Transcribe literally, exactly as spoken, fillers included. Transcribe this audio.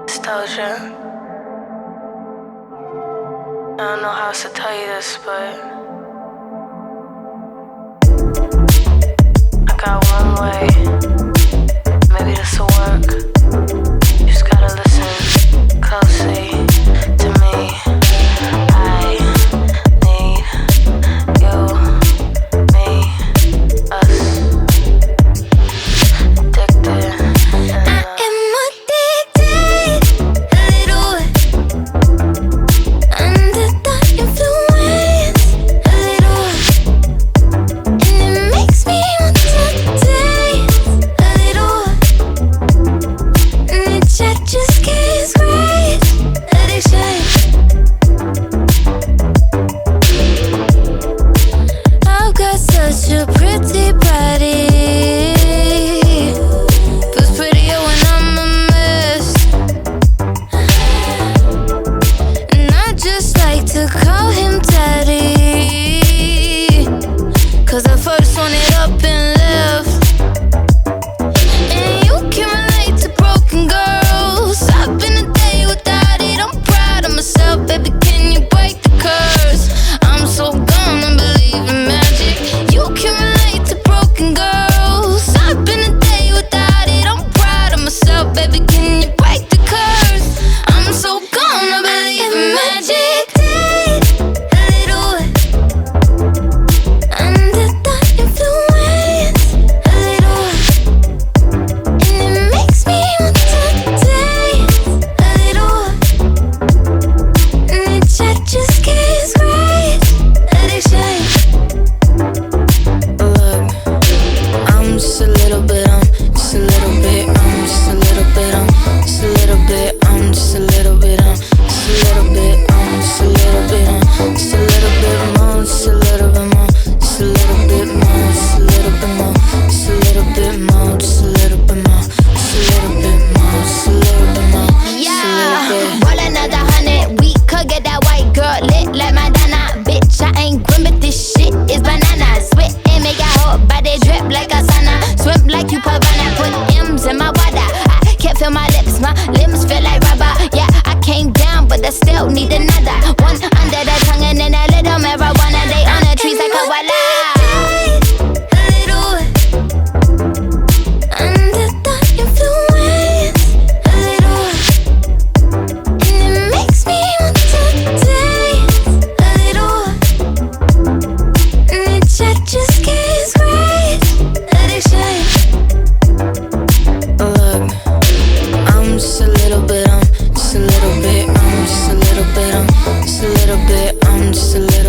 Nostalgia. I don't know how else to tell you this, but I got one way. Maybe this'll work. You just gotta listen closely to me. I need you, me, us. Addicted. Need another one under the tongue and then a little marijuana. They on the trees like a walla. I'm just a little